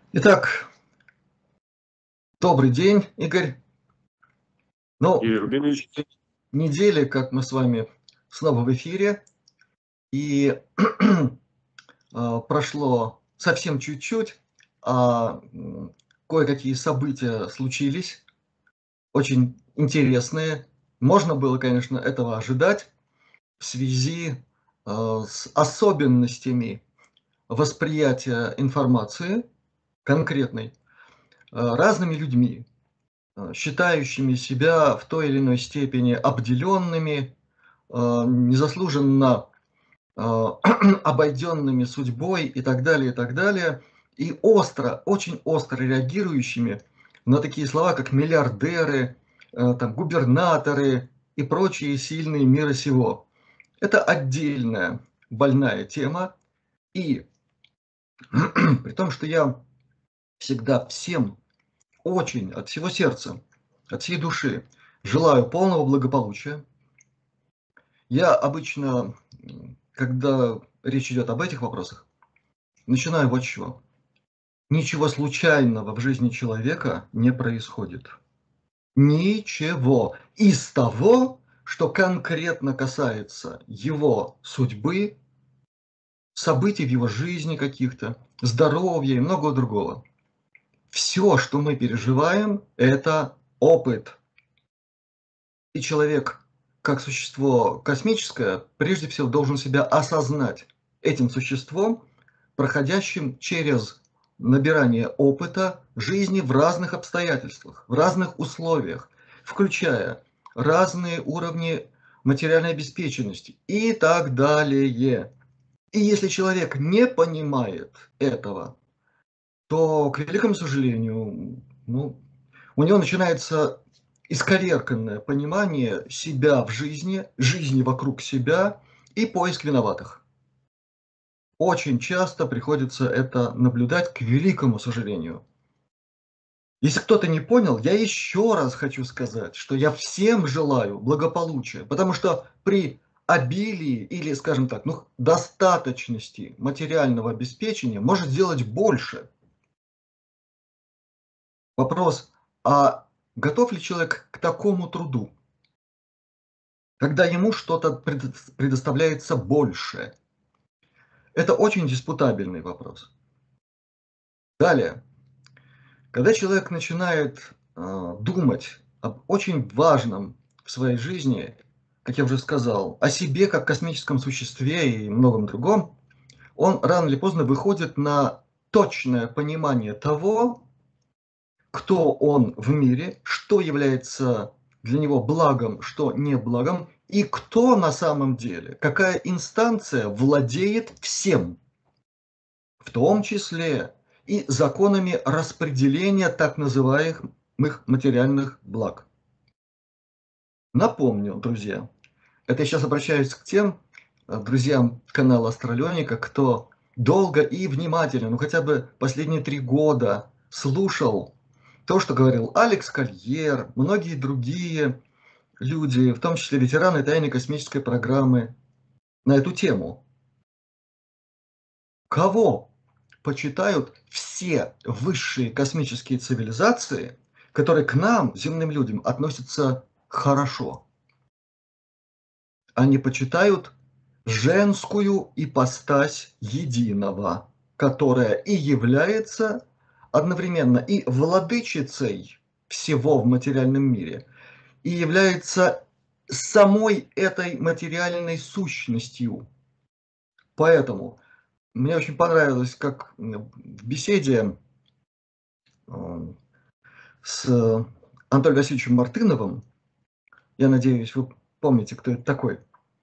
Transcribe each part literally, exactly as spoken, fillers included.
Итак, добрый день, Игорь. Ну, Юрий Рубинович. недели, как мы с вами снова в эфире, и а, прошло совсем чуть-чуть, а м, кое-какие события случились, очень интересные. Можно было, конечно, этого ожидать в связи а, с особенностями восприятия информации конкретной а, разными людьми, э, считающими себя в той или иной степени обделенными, э, незаслуженно э, обойденными судьбой и так далее, и так далее, и остро, очень остро реагирующими на такие слова, как миллиардеры, э, там, губернаторы и прочие сильные мира сего. Это отдельная больная тема, и при том, что я всегда всем очень от всего сердца, от всей души желаю полного благополучия. Я обычно, м, когда речь идет об этих вопросах, начинаю вот с чего. Ничего случайного в жизни человека не происходит. Ничего из того, что конкретно касается его судьбы, событий в его жизни каких-то, здоровья и многого другого. Все, что мы переживаем, это опыт. И человек, как существо космическое, прежде всего должен себя осознать этим существом, проходящим через набирание опыта жизни в разных обстоятельствах, в разных условиях, включая разные уровни материальной обеспеченности и так далее. И если человек не понимает этого, то, к великому сожалению, ну, у него начинается исковерканное понимание себя в жизни, жизни вокруг себя и поиск виноватых. Очень часто приходится это наблюдать, к великому сожалению. Если кто-то не понял, я еще раз хочу сказать, что я всем желаю благополучия, потому что при обилии или, скажем так, ну, достаточности материального обеспечения может сделать больше. Вопрос, а готов ли человек к такому труду, когда ему что-то предоставляется больше? Это очень диспутабельный вопрос. Далее, когда человек начинает э, думать об очень важном в своей жизни, как я уже сказал, о себе как космическом существе и многом другом, он рано или поздно выходит на точное понимание того, кто он в мире, что является для него благом, что не благом, и кто на самом деле, какая инстанция владеет всем, в том числе и законами распределения так называемых материальных благ. Напомню, друзья, это я сейчас обращаюсь к тем э, друзьям канала Астралёника, кто долго и внимательно, ну хотя бы последние три года слушал то, что говорил Алекс Кольер, многие другие люди, в том числе ветераны тайной космической программы, на эту тему. Кого почитают все высшие космические цивилизации, которые к нам, земным людям, относятся хорошо? Они почитают женскую ипостась единого, которая и является одновременно и владычицей всего в материальном мире, и является самой этой материальной сущностью. Поэтому мне очень понравилось, как в беседе э, с Анатолием Васильевичем Мартыновым, я надеюсь, вы помните, кто это такой,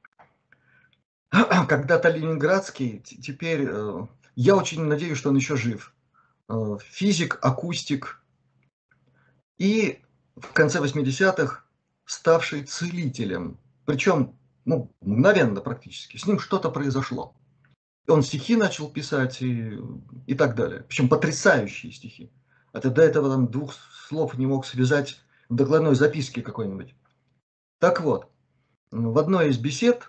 когда-то ленинградский, теперь э, я очень надеюсь, что он еще жив. Э, физик, акустик и в конце восьмидесятых ставший целителем. Причем, ну, мгновенно практически. С ним что-то произошло. Он стихи начал писать и, и так далее. Причем потрясающие стихи. А ты до этого там двух слов не мог связать в докладной записке какой-нибудь. Так вот, в одной из бесед,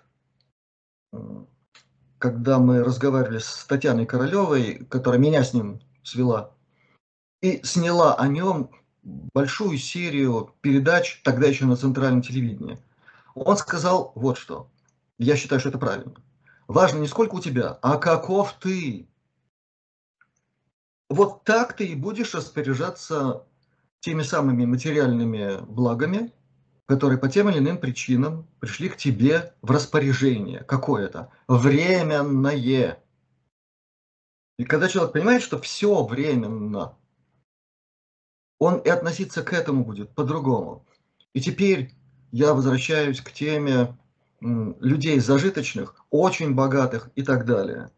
когда мы разговаривали с Татьяной Королевой, которая меня с ним свела, и сняла о нем большую серию передач, тогда еще на центральном телевидении. Он сказал вот что. Я считаю, что это правильно. Важно не сколько у тебя, а каков ты. Вот так ты и будешь распоряжаться теми самыми материальными благами, которые по тем или иным причинам пришли к тебе в распоряжение какое-то, временное. И когда человек понимает, что все временно, он и относиться к этому будет по-другому. И теперь я возвращаюсь к теме м, людей зажиточных, очень богатых и так далее.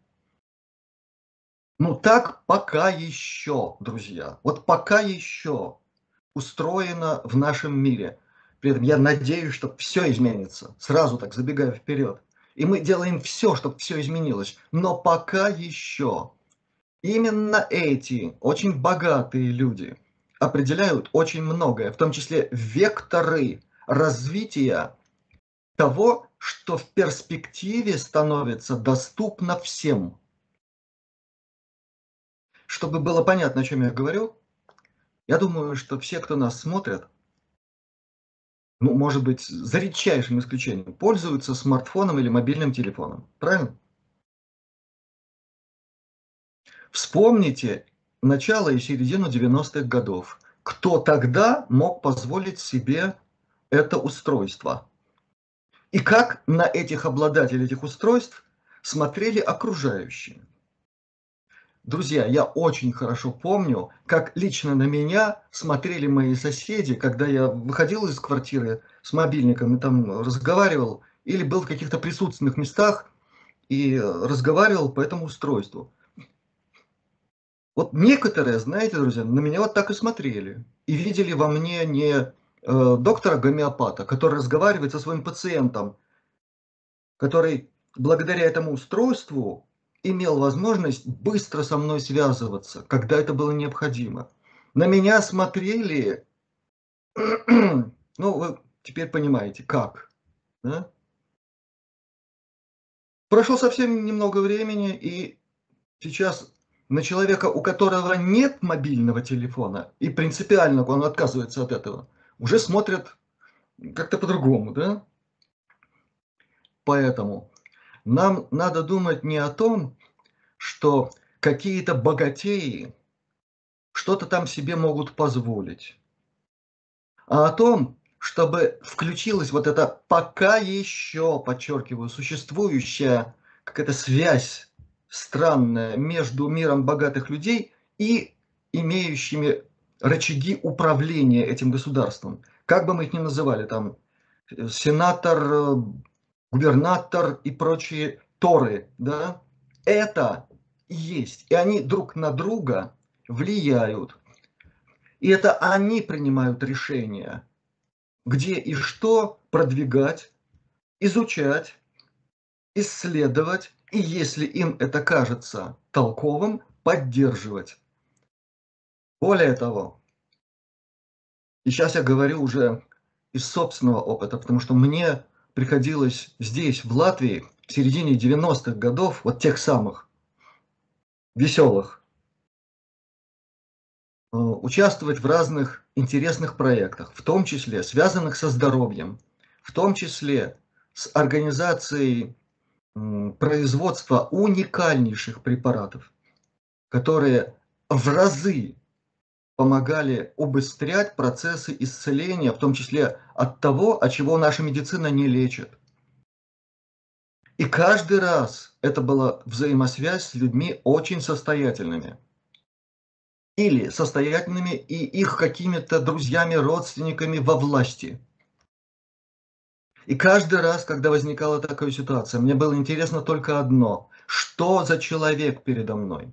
Ну так пока еще, друзья, вот пока еще устроено в нашем мире. При этом я надеюсь, что все изменится, сразу так забегая вперед. И мы делаем все, чтобы все изменилось. Но пока еще именно эти очень богатые люди определяют очень многое, в том числе векторы развития того, что в перспективе становится доступно всем. Чтобы было понятно, о чем я говорю, я думаю, что все, кто нас смотрят, ну, может быть, за редчайшим исключением, пользуются смартфоном или мобильным телефоном. Правильно? Вспомните начало и середину девяностых годов. Кто тогда мог позволить себе это устройство? И как на этих обладателей этих устройств смотрели окружающие? Друзья, я очень хорошо помню, как лично на меня смотрели мои соседи, когда я выходил из квартиры с мобильником и там разговаривал, или был в каких-то присутственных местах и разговаривал по этому устройству. Вот некоторые, знаете, друзья, на меня вот так и смотрели. И видели во мне не э, доктора-гомеопата, который разговаривает со своим пациентом, который благодаря этому устройству имел возможность быстро со мной связываться, когда это было необходимо. На меня смотрели, ну, вы теперь понимаете, как. Да? Прошло совсем немного времени, и сейчас на человека, у которого нет мобильного телефона, и принципиально он отказывается от этого, уже смотрят как-то по-другому, да? Поэтому нам надо думать не о том, что какие-то богатеи что-то там себе могут позволить, а о том, чтобы включилась вот эта пока еще, подчеркиваю, существующая какая-то связь странная между миром богатых людей и имеющими рычаги управления этим государством. Как бы мы их ни называли, там, э, сенатор, э, губернатор и прочие торы, да, это и есть. И они друг на друга влияют. И это они принимают решения, где и что продвигать, изучать, исследовать, и если им это кажется толковым, поддерживать. Более того, и сейчас я говорю уже из собственного опыта, потому что мне приходилось здесь, в Латвии, в середине девяностых годов, вот тех самых веселых, э, участвовать в разных интересных проектах, в том числе связанных со здоровьем, в том числе с организацией производства уникальнейших препаратов, которые в разы помогали убыстрять процессы исцеления, в том числе от того, от чего наша медицина не лечит. И каждый раз это была взаимосвязь с людьми очень состоятельными. Или состоятельными и их какими-то друзьями, родственниками во власти. И каждый раз, когда возникала такая ситуация, мне было интересно только одно: что за человек передо мной?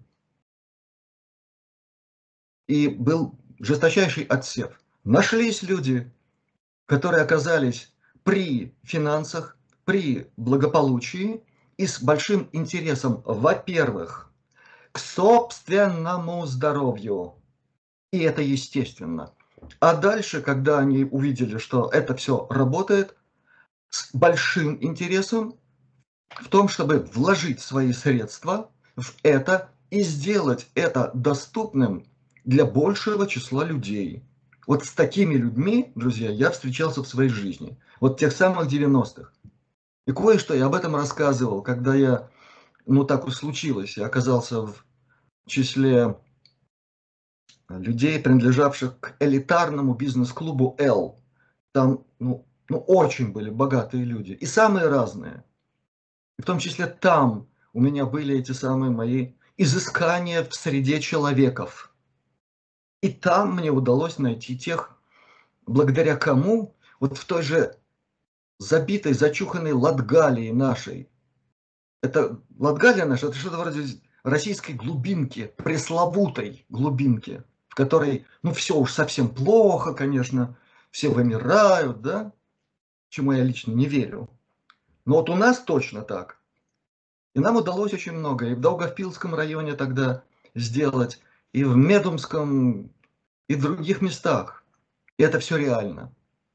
И был жесточайший отсев. Нашлись люди, которые оказались при финансах, при благополучии и с большим интересом, во-первых, к собственному здоровью. И это естественно. А дальше, когда они увидели, что это все работает, с большим интересом в том, чтобы вложить свои средства в это и сделать это доступным для большего числа людей. Вот с такими людьми, друзья, я встречался в своей жизни. Вот тех самых девяностых. И кое-что я об этом рассказывал, когда я, ну так уж случилось, я оказался в числе людей, принадлежавших к элитарному бизнес-клубу L. Там, ну, ну, очень были богатые люди. И самые разные. И в том числе там у меня были эти самые мои изыскания в среде человеков. И там мне удалось найти тех, благодаря кому вот в той же забитой, зачуханной Латгалии нашей, это Латгалия наша, это что-то вроде российской глубинки, пресловутой глубинки, в которой, ну, все уж совсем плохо, конечно, все вымирают, да, чему я лично не верю. Но вот у нас точно так. И нам удалось очень много. И в Долгопилском районе тогда сделать, и в Медумском, и в других местах. И это все реально.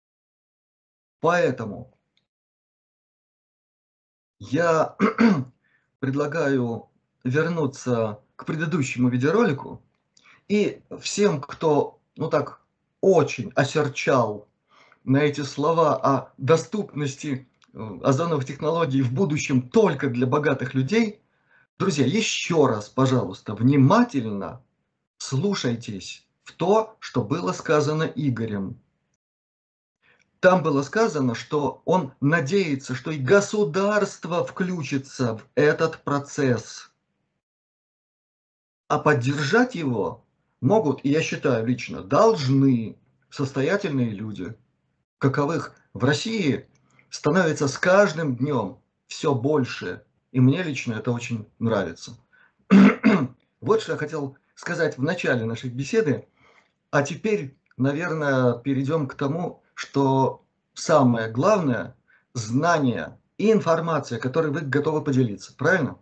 Поэтому я предлагаю вернуться к предыдущему видеоролику. И всем, кто, ну так, очень осерчал на эти слова о доступности озоновых технологий в будущем только для богатых людей, друзья, еще раз, пожалуйста, внимательно слушайтесь в то, что было сказано Игорем. Там было сказано, что он надеется, что и государство включится в этот процесс. А поддержать его могут, и я считаю лично, должны состоятельные люди, каковых в России становится с каждым днем все больше. И мне лично это очень нравится. Вот что я хотел сказать в начале нашей беседы. А теперь, наверное, перейдем к тому, что самое главное – знания и информация, которой вы готовы поделиться. Правильно?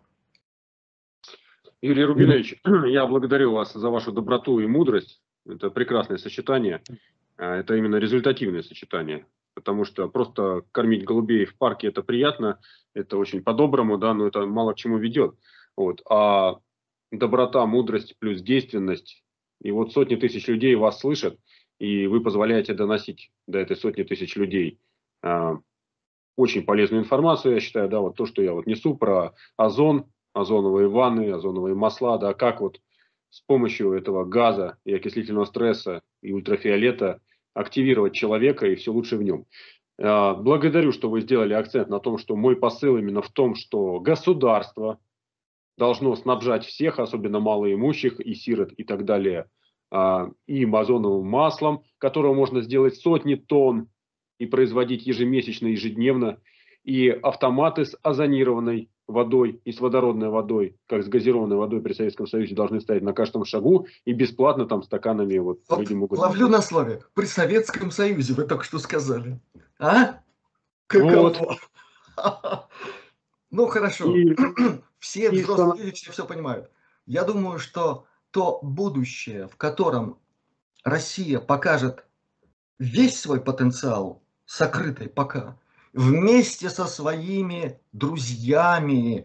Юрий Рубинович, я благодарю вас за вашу доброту и мудрость. Это прекрасное сочетание. Это именно результативное сочетание. Потому что просто кормить голубей в парке – это приятно, это очень по-доброму, да, но это мало к чему ведет. Вот. А доброта, мудрость плюс действенность, и вот сотни тысяч людей вас слышат, и вы позволяете доносить до этой сотни тысяч людей а, очень полезную информацию, я считаю, да, вот то, что я вот несу про озон, озоновые ванны, озоновые масла, да, как вот с помощью этого газа и окислительного стресса и ультрафиолета активировать человека и все лучше в нем. Благодарю, что вы сделали акцент на том, что мой посыл именно в том, что государство должно снабжать всех, особенно малоимущих и сирот и так далее, и озоновым маслом, которого можно сделать сотни тонн и производить ежемесячно, ежедневно, и автоматы с озонированной водой и с водородной водой, как с газированной водой при Советском Союзе, должны стоять на каждом шагу и бесплатно там стаканами вот, вот люди могут... Ловлю на слове. При Советском Союзе вы только что сказали. А? Вот. Каково? Ну хорошо. И, все и взрослые люди все, все понимают. Я думаю, что то будущее, в котором Россия покажет весь свой потенциал, сокрытый пока, вместе со своими друзьями,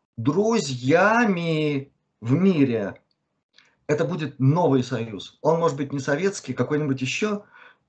друзьями в мире, это будет новый союз. Он может быть не советский, какой-нибудь еще,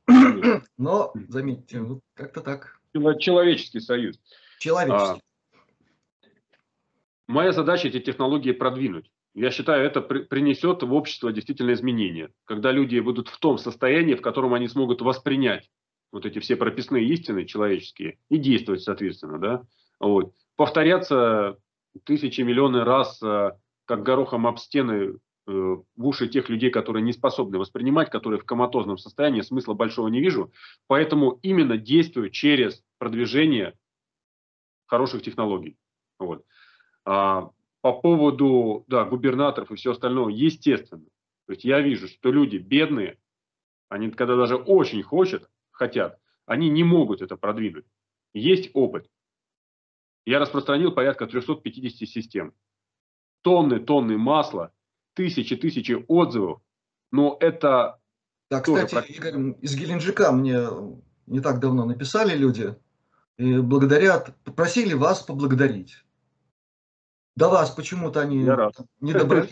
но, заметьте, ну, как-то так. Человеческий союз. Человеческий. А, моя задача эти технологии продвинуть. Я считаю, это при, принесет в общество действительно изменения. Когда люди будут в том состоянии, в котором они смогут воспринять вот эти все прописные истины человеческие и действовать соответственно. Да? Вот. Повторяться тысячи, миллионы раз, как горохом об стены, в уши тех людей, которые не способны воспринимать, которые в коматозном состоянии, смысла большого не вижу. Поэтому именно действую через продвижение хороших технологий. Вот. А, по поводу, да, губернаторов и все остальное, естественно. То есть я вижу, что люди бедные, они когда даже очень хотят, хотят, они не могут это продвинуть. Есть опыт. Я распространил порядка трёхсот пятидесяти систем. Тонны, тонны масла, тысячи, тысячи отзывов. Но это... Да, кстати, Игорь, из Геленджика мне не так давно написали люди и благодарят, попросили вас поблагодарить. До вас почему-то они не добрались.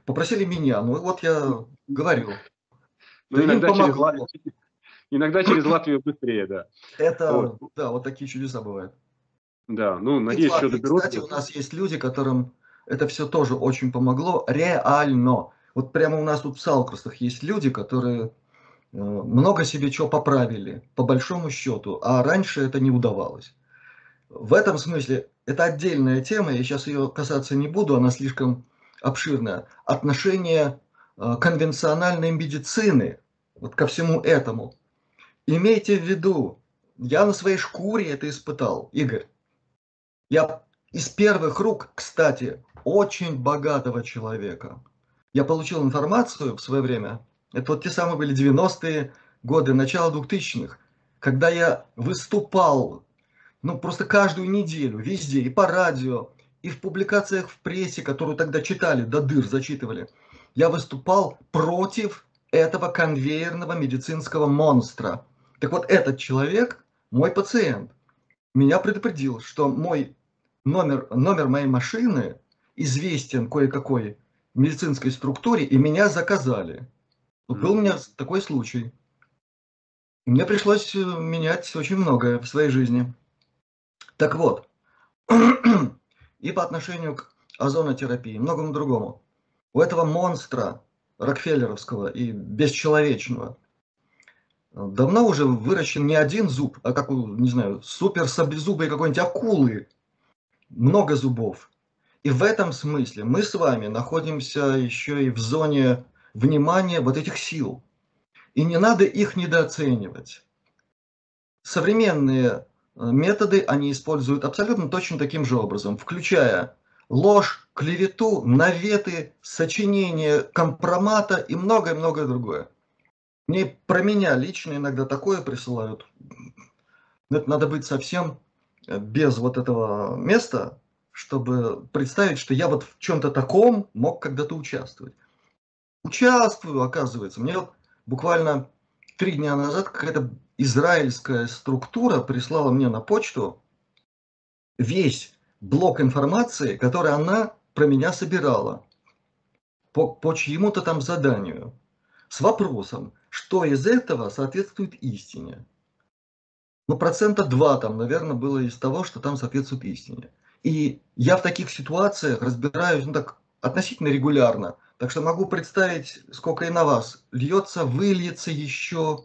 Попросили меня. Ну вот я говорю, Ну, что им иногда через, Лат- помогло. иногда через Латвию быстрее, да. Вот. Это, да, вот такие чудеса бывают. Да, ну, И в надеюсь, еще Латвии, кстати, доберутся. у нас есть люди, которым это все тоже очень помогло. Реально. Вот прямо у нас тут в Салкрустах есть люди, которые э, много себе чего поправили, по большому счету, а раньше это не удавалось. В этом смысле это отдельная тема, я сейчас ее касаться не буду, она слишком обширная. Отношение э, конвенциональной медицины вот ко всему этому. Имейте в виду, я на своей шкуре это испытал, Игорь. Я из первых рук, кстати, очень богатого человека. Я получил информацию в свое время, это вот те самые были девяностые годы, начало двухтысячных, когда я выступал, ну, просто каждую неделю, везде, и по радио, и в публикациях в прессе, которую тогда читали, до дыр зачитывали, я выступал против этого конвейерного медицинского монстра. Так вот, этот человек, мой пациент, меня предупредил, что мой номер, номер моей машины известен кое-какой медицинской структуре, и меня заказали. Вот был у меня такой случай. Мне пришлось э, менять очень многое в своей жизни. Так вот, и по отношению к озонотерапии, многому другому. У этого монстра рокфеллеровского и бесчеловечного давно уже выращен не один зуб, а как у, не знаю, супер саблезубой какой-нибудь акулы. Много зубов. И в этом смысле мы с вами находимся еще и в зоне внимания вот этих сил. И не надо их недооценивать. Современные методы они используют абсолютно точно таким же образом, включая ложь, клевету, наветы, сочинение компромата и многое-многое другое. Мне про меня лично иногда такое присылают. Это надо быть совсем без вот этого места, чтобы представить, что я вот в чем-то таком мог когда-то участвовать. Участвую, оказывается. Мне вот буквально три дня назад какая-то израильская структура прислала мне на почту весь блок информации, который она про меня собирала по, по чьему-то там заданию, с вопросом, что из этого соответствует истине. Ну, процента два там, наверное, было из того, что там соответствует истине. И я в таких ситуациях разбираюсь, ну, так, относительно регулярно. Так что могу представить, сколько и на вас льется, выльется еще.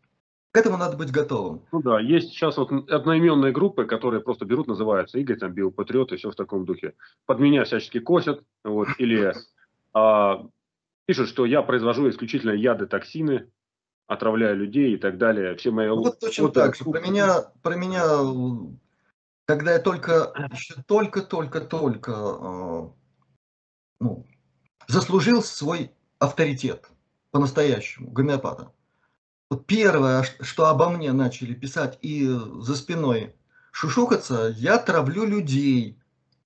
К этому надо быть готовым. Ну да, есть сейчас вот одноименные группы, которые просто берут, называются Игорь, там, биопатриот и все в таком духе. Под меня всячески косят, вот, или а, пишут, что я произвожу исключительно яды, токсины, отравляю людей и так далее. Все мои Ну, вот точно отзывы. так же. Про меня, про меня, когда я только, еще только-только-только э, ну, заслужил свой авторитет по-настоящему, гомеопата. Вот первое, что обо мне начали писать и за спиной шушукаться, я травлю людей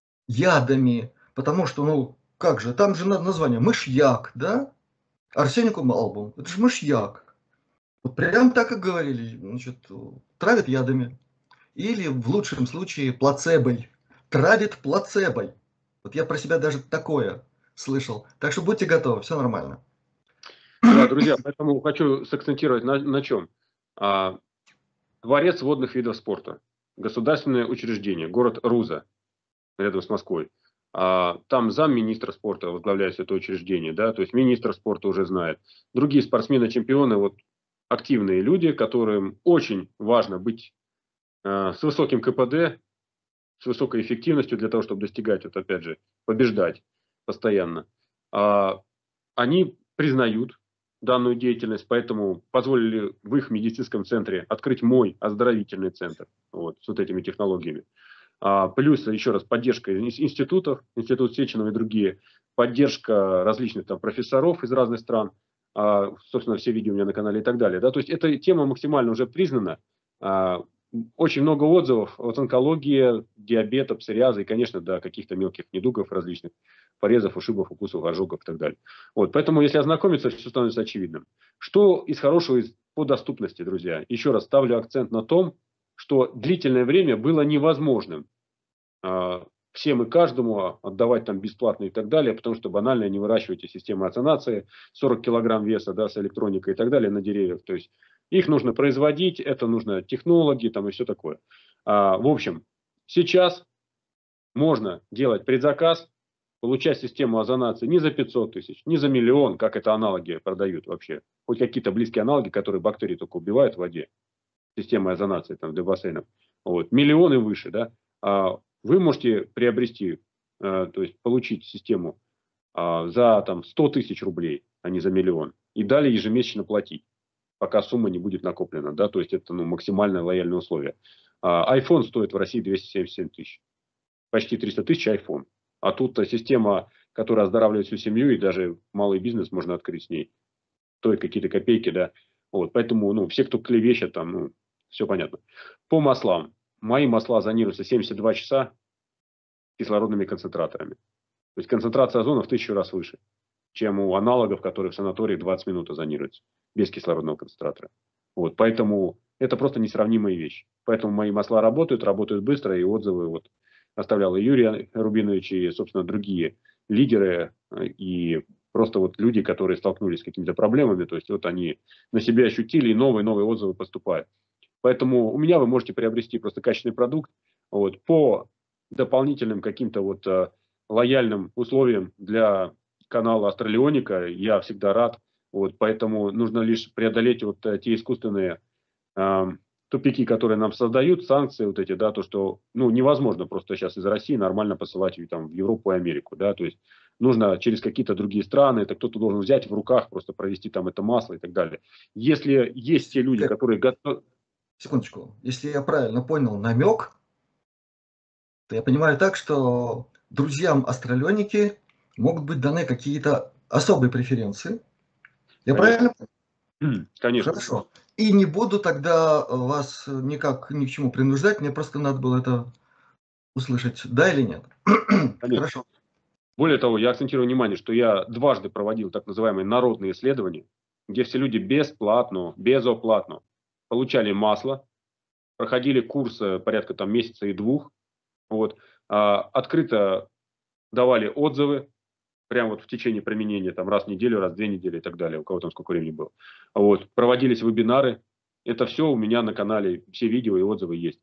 ядами, потому что, ну, как же, там же название мышьяк, да? Арсеникум албум, это же мышьяк. Вот прям так и говорили, значит, травят ядами. Или в лучшем случае плацебой. Травит плацебой. Вот я про себя даже такое слышал. Так что будьте готовы, все нормально. Да, друзья, поэтому хочу сакцентировать на, на чем. А, дворец водных видов спорта, государственное учреждение, город Руза, рядом с Москвой. А, там замминистра спорта возглавляет это учреждение, да, то есть министр спорта уже знает. Другие спортсмены-чемпионы, вот активные люди, которым очень важно быть а, с высоким ка пэ дэ, с высокой эффективностью для того, чтобы достигать, вот опять же, побеждать постоянно. А, они признают данную деятельность, поэтому позволили в их медицинском центре открыть мой оздоровительный центр вот, с вот этими технологиями. А, плюс, еще раз, поддержка институтов, институт Сеченова и другие, поддержка различных там профессоров из разных стран, а, собственно, все видео у меня на канале и так далее. Да? То есть эта тема максимально уже признана. А, очень много отзывов от онкологии, диабета, псориаза и, конечно, до каких-то мелких недугов различных, порезов, ушибов, укусов, ожогов и так далее. Вот, поэтому, если ознакомиться, все становится очевидным. Что из хорошего из, по доступности, друзья? Еще раз ставлю акцент на том, что длительное время было невозможным э, всем и каждому отдавать там бесплатно и так далее, потому что банально не выращиваете системы ацинации, сорок килограмм веса, да, с электроникой и так далее на деревьях. То есть их нужно производить, это нужно технологии там и все такое. А, в общем, сейчас можно делать предзаказ, получать систему озонации не за пятьсот тысяч, не за миллион, как это аналоги продают вообще. Хоть какие-то близкие аналоги, которые бактерии только убивают в воде. Система озонации там, для бассейнов. Вот. Миллион и выше. Да? А вы можете приобрести, а, то есть получить систему а, за там, сто тысяч рублей, а не за миллион. И далее ежемесячно платить, пока сумма не будет накоплена. Да? То есть это ну, максимально лояльные условия. А, iPhone стоит в России двести семьдесят семь тысяч. Почти триста тысяч iPhone. А тут система, которая оздоравливает всю семью, и даже малый бизнес можно открыть с ней. Стоит какие-то копейки, да. Вот, поэтому, ну, все, кто клевещет, там, ну, все понятно. По маслам. Мои масла зонируются семьдесят два часа кислородными концентраторами. То есть концентрация озона в тысячу раз выше, чем у аналогов, которые в санатории двадцать минут озонируются без кислородного концентратора. Вот, поэтому это просто несравнимые вещи. Поэтому мои масла работают, работают быстро, и отзывы вот оставлял и Юрий Рубинович, и, собственно, другие лидеры, и просто вот люди, которые столкнулись с какими-то проблемами, то есть вот они на себе ощутили, и новые-новые отзывы поступают. Поэтому у меня вы можете приобрести просто качественный продукт вот, по дополнительным каким-то вот э, лояльным условиям для канала Астралионика. Я всегда рад. Вот, поэтому нужно лишь преодолеть вот э, те искусственные э, тупики, которые нам создают, санкции вот эти, да, то, что ну, невозможно просто сейчас из России нормально посылать там, в Европу и Америку. Да, то есть нужно через какие-то другие страны, это кто-то должен взять в руках, просто провести там это масло и так далее. Если есть те люди, которые готовы... Секундочку. Если я правильно понял намек, то я понимаю так, что друзьям астралионики могут быть даны какие-то особые преференции. Я Конечно. правильно? Конечно. Хорошо. И не буду тогда вас никак ни к чему принуждать, мне просто надо было это услышать, да или нет? Конечно. Хорошо. Более того, я акцентирую внимание, что я дважды проводил так называемые народные исследования, где все люди бесплатно, безоплатно получали масло, проходили курсы порядка там месяца и двух, вот, а, открыто давали отзывы, прямо вот в течение применения, там раз в неделю, раз в две недели и так далее, у кого там сколько времени было. Вот, проводились вебинары, это все у меня на канале, все видео и отзывы есть.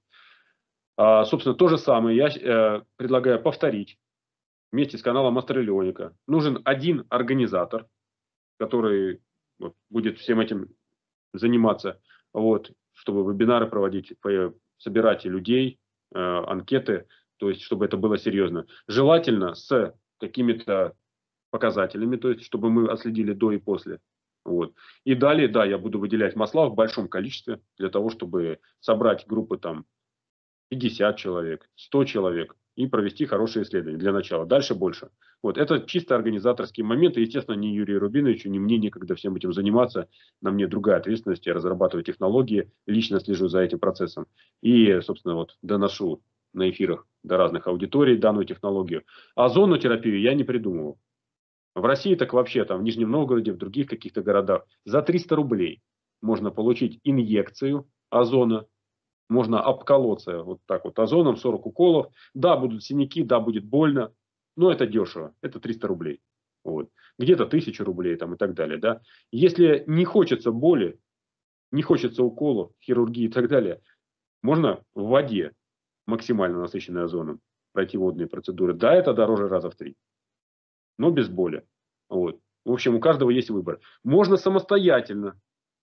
А, собственно, то же самое я э, предлагаю повторить вместе с каналом Астралионика. Нужен один организатор, который вот, будет всем этим заниматься, вот, чтобы вебинары проводить, собирать людей, э, анкеты, то есть чтобы это было серьезно. Желательно с какими-то показателями, то есть чтобы мы отследили до и после. Вот. И далее, да, я буду выделять масла в большом количестве для того, чтобы собрать группы там пятьдесят человек, сто человек и провести хорошие исследования для начала. Дальше больше. Вот. Это чисто организаторские моменты. Естественно, ни Юрию Рубиновичу, ни мне некогда всем этим заниматься. На мне другая ответственность. Я разрабатываю технологии, лично слежу за этим процессом. И, собственно, вот доношу на эфирах до разных аудиторий данную технологию. Озонотерапию я не придумывал. В России так вообще, там в Нижнем Новгороде, в других каких-то городах за триста рублей можно получить инъекцию озона. Можно обколоться вот так вот озоном, сорок уколов. Да, будут синяки, да, будет больно, но это дешево, это триста рублей. Вот. Где-то тысяча рублей там, и так далее. Да? Если не хочется боли, не хочется уколов, хирургии и так далее, можно в воде, максимально насыщенной озоном, пройти водные процедуры. Да, это дороже раза в три, но без боли. Вот. В общем, у каждого есть выбор. Можно самостоятельно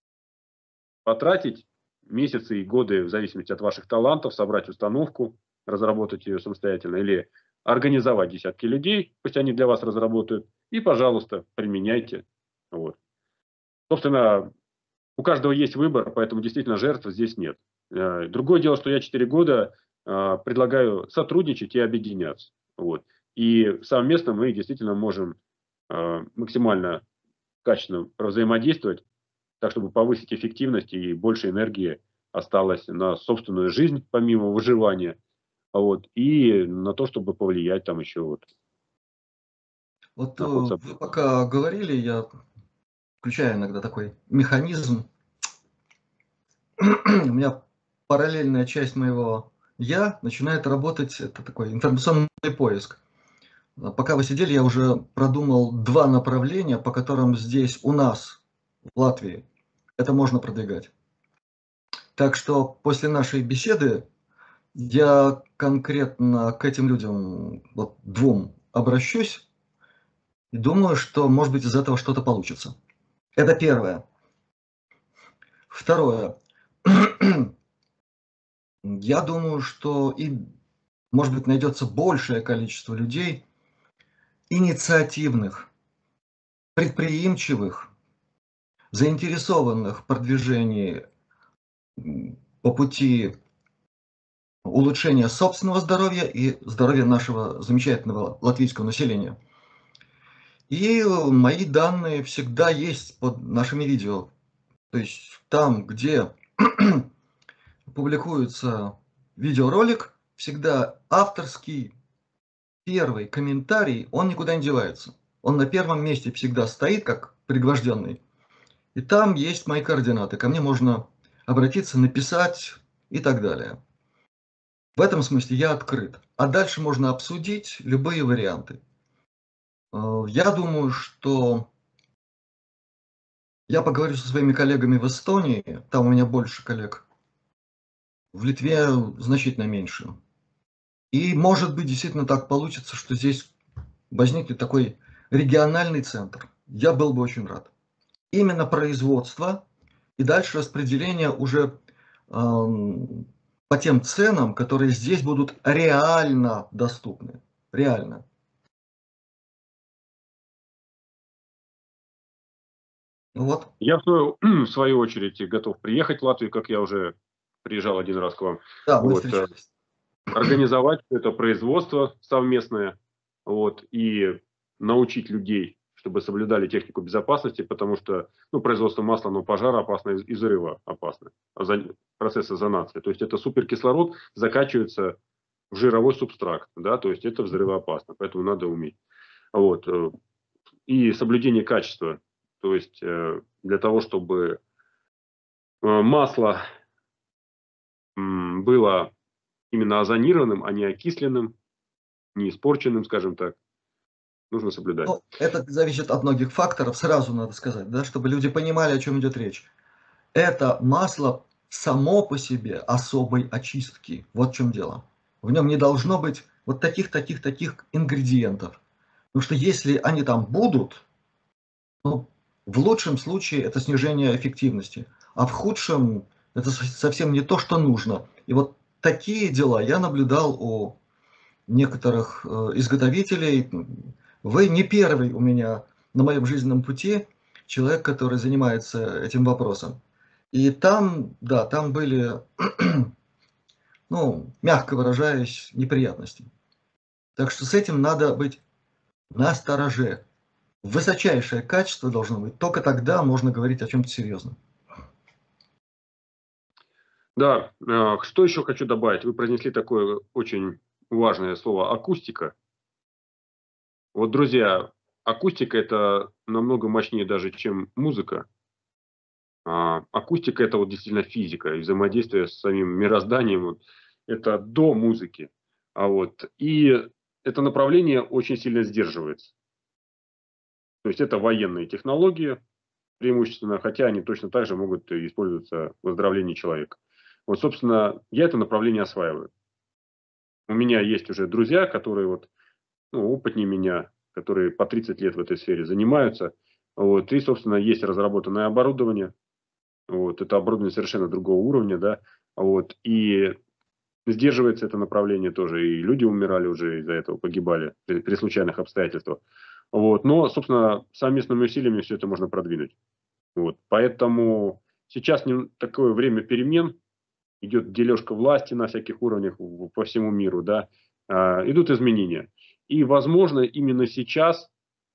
потратить месяцы и годы, в зависимости от ваших талантов, собрать установку, разработать ее самостоятельно или организовать десятки людей, пусть они для вас разработают, и, пожалуйста, применяйте. Вот. Собственно, у каждого есть выбор, поэтому действительно жертв здесь нет. Другое дело, что я четыре года предлагаю сотрудничать и объединяться. Вот. И совместно мы действительно можем максимально качественно взаимодействовать, так, чтобы повысить эффективность и больше энергии осталось на собственную жизнь, помимо выживания, вот, и на то, чтобы повлиять там еще вот. Вот на ход вы событий. пока говорили, я включаю иногда такой механизм. У меня параллельная часть моего Я начинает работать, это такой информационный поиск. А, Пока вы сидели, я уже продумал два направления, по которым здесь у нас, в Латвии, это можно продвигать. Так что после нашей беседы я конкретно к этим людям, вот двум, обращусь и думаю, что, может быть, из этого что-то получится. Это первое. Второе. Я думаю, что и, может быть, найдется большее количество людей, инициативных, предприимчивых, заинтересованных в продвижении м, по пути улучшения собственного здоровья и здоровья нашего замечательного латвийского населения. И э, мои данные всегда есть под нашими видео. То есть там, где публикуется видеоролик, всегда авторский первый комментарий, он никуда не девается. Он на первом месте всегда стоит, как пригвожденный. И там есть мои координаты. Ко мне можно обратиться, написать и так далее. В этом смысле я открыт. А дальше можно обсудить любые варианты. Э, Я думаю, что я поговорю со своими коллегами в Эстонии, там у меня больше коллег, в Литве значительно меньше. И, может быть, действительно так получится, что здесь возникнет такой региональный центр. Я был бы очень рад. Именно производство и дальше распределение уже эм, по тем ценам, которые здесь будут реально доступны. Реально. Ну вот. Я в свою, в свою очередь готов приехать в Латвию, как я уже приезжал один раз к вам. Да, мы Вот, э, встречались. организовать это производство совместное, вот, и научить людей, чтобы соблюдали технику безопасности, потому что, ну, производство масла, оно пожароопасно и взрыва опасно, процесс озонации. То есть это суперкислород закачивается в жировой субстракт, да, то есть это взрывоопасно, поэтому надо уметь. Вот. э, И соблюдение качества, то есть э, для того, чтобы э, масло м, было именно озонированным, а не окисленным, не испорченным, скажем так, нужно соблюдать. Ну, это зависит от многих факторов, сразу надо сказать, да, чтобы люди понимали, о чем идет речь. Это масло само по себе особой очистки. Вот в чем дело. В нем не должно быть вот таких, таких, таких ингредиентов. Потому что если они там будут, ну, в лучшем случае это снижение эффективности, а в худшем это совсем не то, что нужно. И вот такие дела я наблюдал у некоторых э, изготовителей. Вы не первый у меня на моем жизненном пути человек, который занимается этим вопросом. И там, да, там были, ну, мягко выражаясь, неприятности. Так что с этим надо быть настороже. Высочайшее качество должно быть. Только тогда можно говорить о чем-то серьезном. Да, э, что еще хочу добавить? Вы произнесли такое очень важное слово акустика. Вот, друзья, акустика это намного мощнее даже, чем музыка. А, акустика это вот действительно физика и взаимодействие с самим мирозданием. Вот, это до музыки. А вот, и это направление очень сильно сдерживается. То есть это военные технологии преимущественно, хотя они точно так же могут использоваться в выздоровлении человека. Вот, собственно, я это направление осваиваю. У меня есть уже друзья, которые вот, ну, опытнее меня, которые по тридцать лет в этой сфере занимаются. Вот, и, собственно, есть разработанное оборудование. Вот, это оборудование совершенно другого уровня, да. Вот, и сдерживается это направление тоже. И люди умирали уже из-за этого, погибали при, при случайных обстоятельствах. Вот, но, собственно, совместными усилиями все это можно продвинуть. Вот, поэтому сейчас не, такое время перемен, идет дележка власти на всяких уровнях по всему миру, да, а, идут изменения. И, возможно, именно сейчас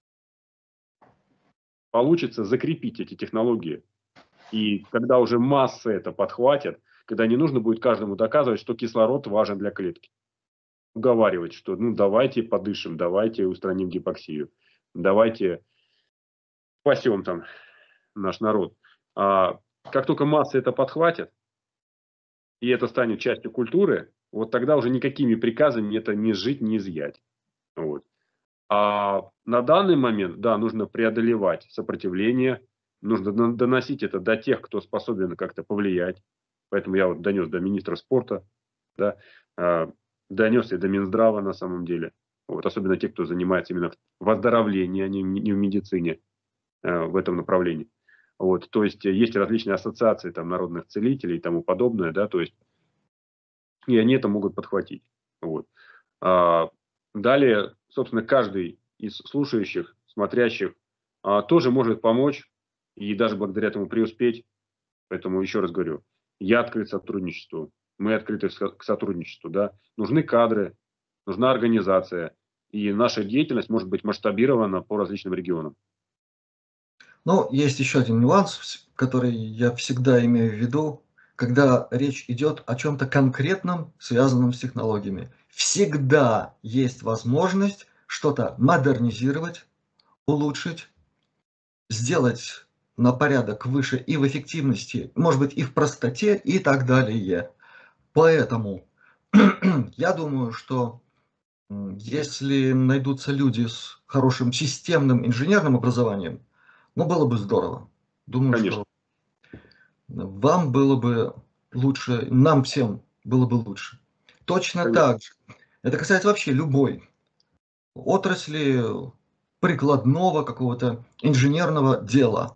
получится закрепить эти технологии. И когда уже массы это подхватят, когда не нужно будет каждому доказывать, что кислород важен для клетки. Уговаривать, что ну давайте подышим, давайте устраним гипоксию, давайте спасем там наш народ. А как только массы это подхватят, и это станет частью культуры, вот тогда уже никакими приказами это не сжить, не изъять. Вот. А на данный момент, да, нужно преодолевать сопротивление, нужно доносить это до тех, кто способен как-то повлиять. Поэтому я вот донес до министра спорта, да, донес и до Минздрава на самом деле. Вот, особенно те, кто занимается именно в оздоровлении, а не в медицине, в этом направлении. Вот, то есть есть различные ассоциации там, народных целителей и тому подобное, да, то есть и они это могут подхватить. Вот. А, далее, собственно, каждый из слушающих, смотрящих а, тоже может помочь и даже благодаря этому преуспеть. Поэтому еще раз говорю, я открыт к сотрудничеству, мы открыты к сотрудничеству. Да? Нужны кадры, нужна организация, и наша деятельность может быть масштабирована по различным регионам. Ну, есть еще один нюанс, который я всегда имею в виду, когда речь идет о чем-то конкретном, связанном с технологиями. Всегда есть возможность что-то модернизировать, улучшить, сделать на порядок выше и в эффективности, может быть, и в простоте, и так далее. Поэтому я думаю, что если найдутся люди с хорошим системным инженерным образованием, ну, было бы здорово. Думаю, Конечно. что вам было бы лучше, нам всем было бы лучше. Точно Конечно. так же. Это касается вообще любой отрасли прикладного какого-то инженерного дела.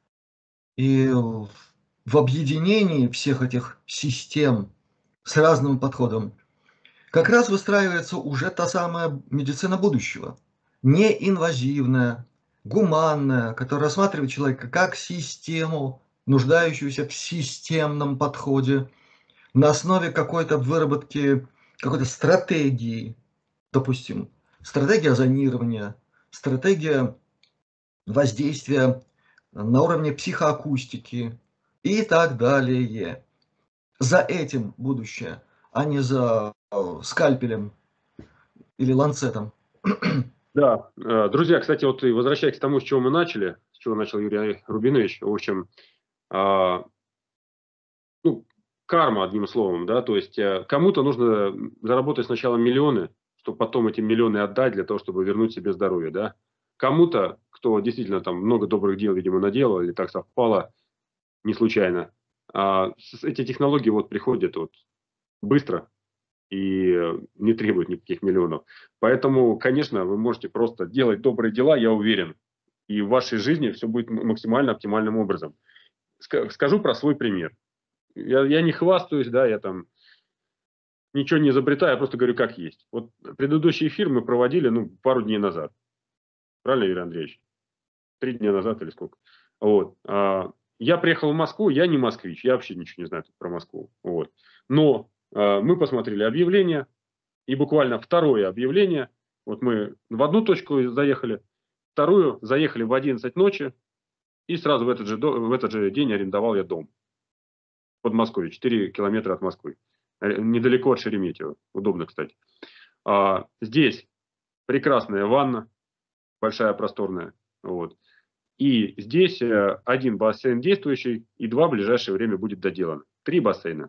И в объединении всех этих систем с разным подходом как раз выстраивается уже та самая медицина будущего. Неинвазивная, гуманная, которая рассматривает человека как систему, нуждающуюся в системном подходе, на основе какой-то выработки, какой-то стратегии, допустим, стратегия зонирования, стратегия воздействия на уровне психоакустики и так далее. За этим будущее, а не за скальпелем или ланцетом. Да, друзья, кстати, вот и возвращаясь к тому, с чего мы начали, с чего начал Юрий Рубинович, в общем, ну, карма, одним словом, да, то есть кому-то нужно заработать сначала миллионы, чтобы потом эти миллионы отдать для того, чтобы вернуть себе здоровье, да. Кому-то, кто действительно там много добрых дел, видимо, наделал, или так совпало, не случайно, а эти технологии вот приходят вот быстро и не требуют никаких миллионов. Поэтому, конечно, вы можете просто делать добрые дела, я уверен, и в вашей жизни все будет максимально оптимальным образом. Скажу про свой пример. Я, я не хвастаюсь, да, я там ничего не изобретаю, я просто говорю, как есть. Вот предыдущий эфир мы проводили, ну, пару дней назад. Правильно, Юрий Андреевич? Три дня назад или сколько. Вот. А, я приехал в Москву, я не москвич, я вообще ничего не знаю про Москву. Вот. Но а, мы посмотрели объявление, и буквально второе объявление, вот мы в одну точку заехали, вторую заехали в одиннадцать ночи, и сразу в этот же, в этот же день арендовал я дом. В Подмосковье, четыре километра от Москвы. Недалеко от Шереметьево. Удобно, кстати. А, здесь прекрасная ванна, большая, просторная. Вот. И здесь один бассейн действующий, и два в ближайшее время будет доделано. Три бассейна.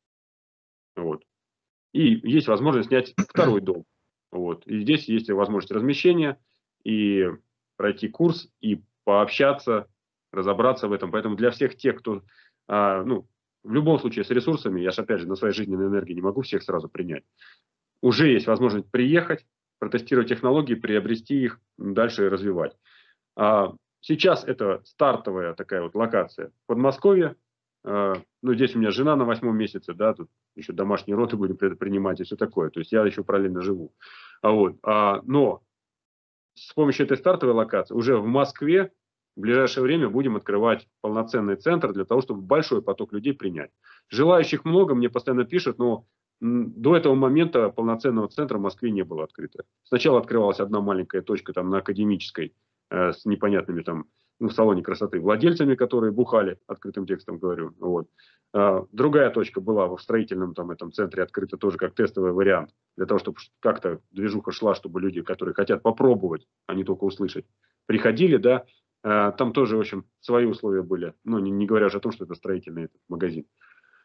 Вот. И есть возможность снять второй дом. Вот. И здесь есть возможность размещения, и пройти курс, и пообщаться, разобраться в этом. Поэтому для всех тех, кто, а, ну, в любом случае с ресурсами, я же опять же на своей жизненной энергии не могу всех сразу принять, уже есть возможность приехать, протестировать технологии, приобрести их, дальше развивать. А сейчас это стартовая такая вот локация в Подмосковье. А, ну, здесь у меня жена на восьмом месяце, да, тут еще домашние роды будем предпринимать и все такое. То есть я еще параллельно живу. А вот, а, но с помощью этой стартовой локации уже в Москве в ближайшее время будем открывать полноценный центр для того, чтобы большой поток людей принять. Желающих много, мне постоянно пишут, но до этого момента полноценного центра в Москве не было открыто. Сначала открывалась одна маленькая точка там на Академической э, с непонятными там, ну, в салоне красоты владельцами, которые бухали, открытым текстом говорю. Вот. А, другая точка была в строительном там, этом центре открыта тоже как тестовый вариант, для того, чтобы как-то движуха шла, чтобы люди, которые хотят попробовать, а не только услышать, приходили, да. А, там тоже, в общем, свои условия были, ну, не, не говоря уже о том, что это строительный этот магазин.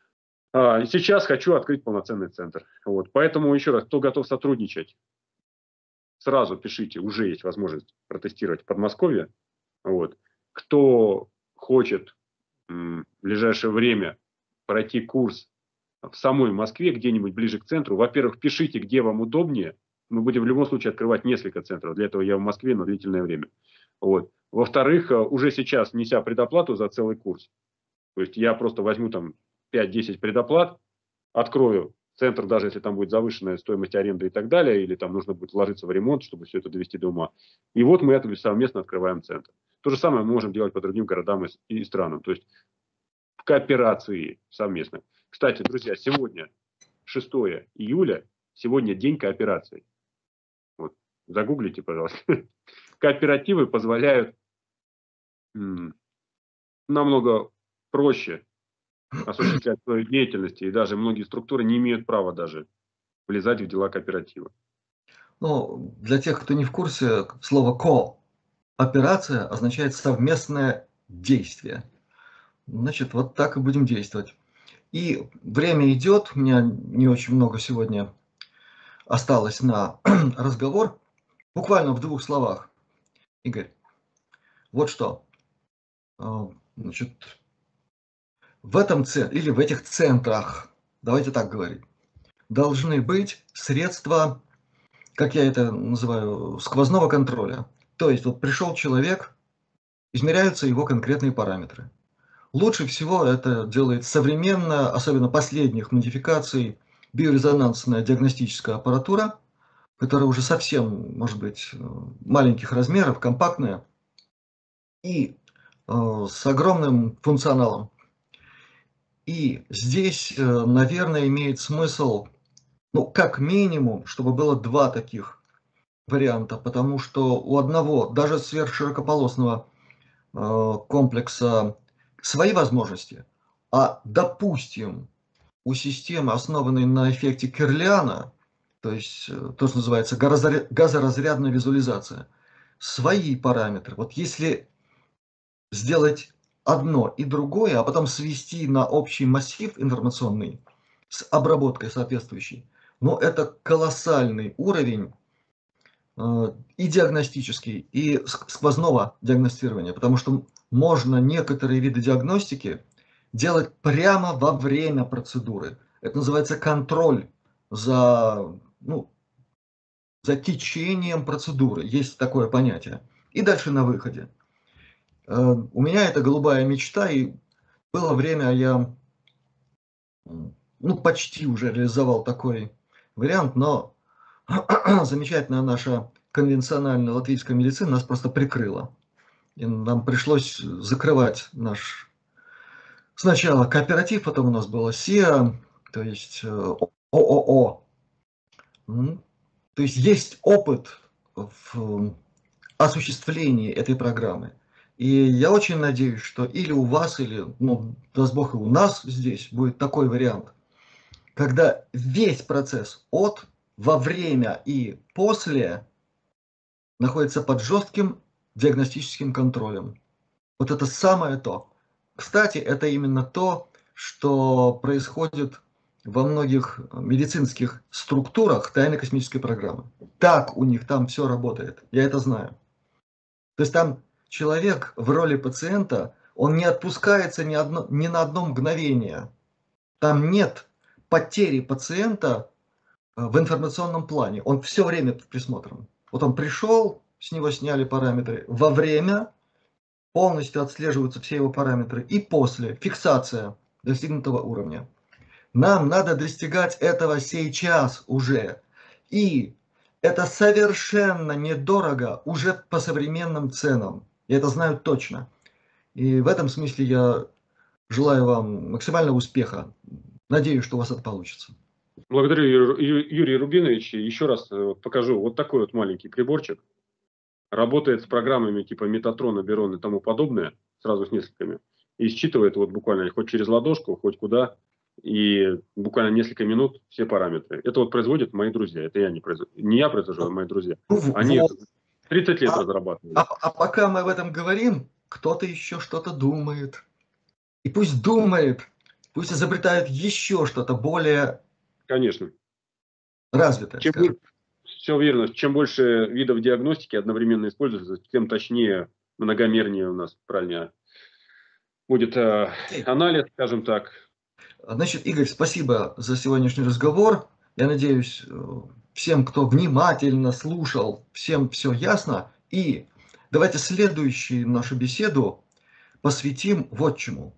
А, и сейчас хочу открыть полноценный центр. Вот. Поэтому еще раз, кто готов сотрудничать, сразу пишите, уже есть возможность протестировать в Подмосковье. Вот. Кто хочет м, в ближайшее время пройти курс в самой Москве, где-нибудь ближе к центру, во-первых, пишите, где вам удобнее. Мы будем в любом случае открывать несколько центров. Для этого я в Москве на длительное время. Вот. Во-вторых, уже сейчас, неся предоплату за целый курс, то есть я просто возьму там пять-десять предоплат, открою центр, даже если там будет завышенная стоимость аренды и так далее, или там нужно будет вложиться в ремонт, чтобы все это довести до ума. И вот мы это совместно открываем центр. То же самое мы можем делать по другим городам и, и странам. То есть в кооперации совместно. Кстати, друзья, сегодня шестое июля, сегодня день кооперации. Вот, загуглите, пожалуйста. Кооперативы позволяют м, намного проще осуществлять свою деятельность, и даже многие структуры не имеют права даже влезать в дела кооператива. Ну, для тех, кто не в курсе, слово «кооперация» означает совместное действие. Значит, вот так и будем действовать. И время идет, у меня не очень много сегодня осталось на разговор. Буквально в двух словах, Игорь. Вот что. Значит, в этом центре, или в этих центрах, давайте так говорить, должны быть средства, как я это называю, сквозного контроля. То есть вот пришел человек, измеряются его конкретные параметры. Лучше всего это делает современная, особенно последних модификаций, биорезонансная диагностическая аппаратура, которая уже совсем, может быть, маленьких размеров, компактная и э, с огромным функционалом. И здесь, э, наверное, имеет смысл, ну, как минимум, чтобы было два таких варианта, потому что у одного, даже сверхширокополосного э, комплекса свои возможности, а, допустим, у системы, основанной на эффекте Кирлиана, то есть э, то, что называется газоразрядная визуализация, свои параметры. Вот если сделать одно и другое, а потом свести на общий массив информационный с обработкой соответствующей, но это колоссальный уровень э, и диагностический, и сквозного диагностирования, потому что можно некоторые виды диагностики делать прямо во время процедуры. Это называется контроль за, ну, за течением процедуры. Есть такое понятие. И дальше на выходе. У меня это голубая мечта, и было время, я ну, почти уже реализовал такой вариант, но замечательная наша конвенциональная латвийская медицина нас просто прикрыла. И нам пришлось закрывать наш сначала кооператив, потом у нас было СИА, то есть ООО. То есть есть опыт в осуществлении этой программы. И я очень надеюсь, что или у вас, или, ну, даст Бог, и у нас здесь будет такой вариант, когда весь процесс от, во время и после находится под жестким диагностическим контролем. Вот это самое то. Кстати, это именно то, что происходит во многих медицинских структурах тайной космической программы. Так у них там все работает. Я это знаю. То есть там человек в роли пациента, он не отпускается ни, одно, ни на одно мгновение. Там нет потери пациента в информационном плане. Он все время под присмотром. Вот он пришел, с него сняли параметры. Во время полностью отслеживаются все его параметры. И после фиксация достигнутого уровня. Нам надо достигать этого сейчас уже. И это совершенно недорого уже по современным ценам. Я это знаю точно. И в этом смысле я желаю вам максимального успеха. Надеюсь, что у вас это получится. Благодарю, Юрий Рубинович. Еще раз покажу вот такой вот маленький приборчик. Работает с программами типа Метатрон, Аберон и тому подобное, сразу с несколькими. И считывает вот буквально хоть через ладошку, хоть куда. И буквально несколько минут все параметры. Это вот производят мои друзья. Это я не произвожу. Не я произвожу, а мои друзья. Они вот. тридцать лет а, разрабатывали. А, а пока мы об этом говорим, кто-то еще что-то думает. И пусть думает. Пусть изобретают еще что-то более Конечно. развитое, Чем скажем. больше, все верно. Чем больше видов диагностики одновременно используется, тем точнее, многомернее у нас, правильнее, будет э, Окей. анализ, скажем так. Значит, Игорь, спасибо за сегодняшний разговор. Я надеюсь, э, всем, кто внимательно слушал, всем все ясно. И давайте следующую нашу беседу посвятим вот чему.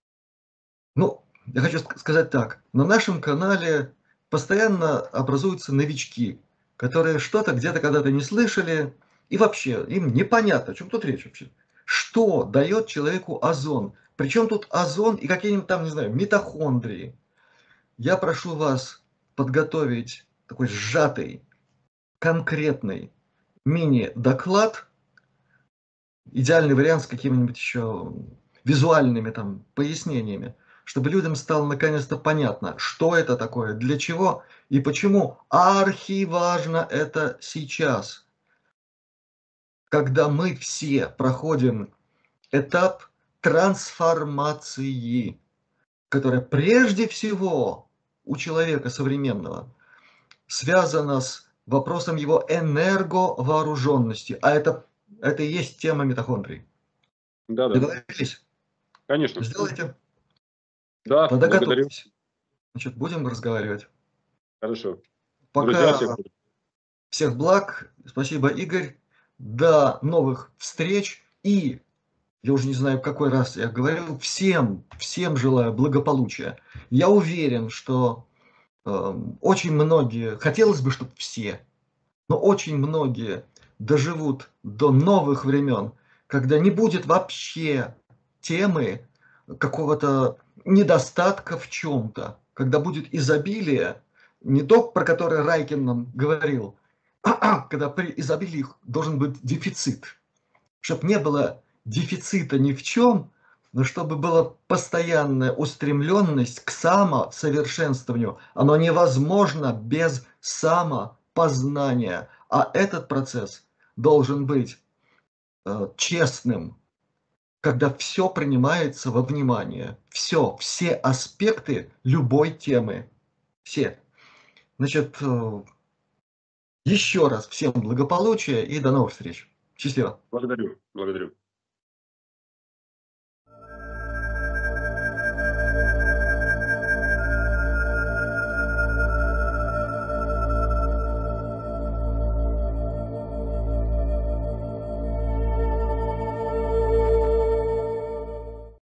Ну, я хочу ск- сказать так. На нашем канале постоянно образуются новички, которые что-то где-то когда-то не слышали, и вообще им непонятно, о чем тут речь вообще. Что дает человеку озон? Причем тут озон и какие-нибудь там, не знаю, митохондрии. Я прошу вас подготовить такой сжатый, конкретный мини-доклад, идеальный вариант с какими-нибудь еще визуальными там пояснениями, чтобы людям стало наконец-то понятно, что это такое, для чего и почему архиважно это сейчас, когда мы все проходим этап трансформации, которая прежде всего у человека современного связана с вопросом его энерговооруженности, а это, это и есть тема митохондрий. Да, да, Договорились? конечно. Сделайте. Да, Тогда благодарю. готовьтесь. Значит, будем разговаривать. Хорошо. Друзья, Пока всех всех благ. Спасибо, Игорь. До новых встреч. И, я уже не знаю, в какой раз я говорил, всем, всем желаю благополучия. Я уверен, что э, очень многие, хотелось бы, чтобы все, но очень многие доживут до новых времен, когда не будет вообще темы какого-то недостатка в чем-то, когда будет изобилие, не то, про которое Райкин нам говорил, а когда при изобилии должен быть дефицит, чтобы не было дефицита ни в чем, но чтобы была постоянная устремленность к самосовершенствованию. Оно невозможно без самопознания. А этот процесс должен быть э, честным, когда все принимается во внимание. Все, все аспекты любой темы. Все. Значит, э, еще раз всем благополучия и до новых встреч. Счастливо. благодарю. Благодарю.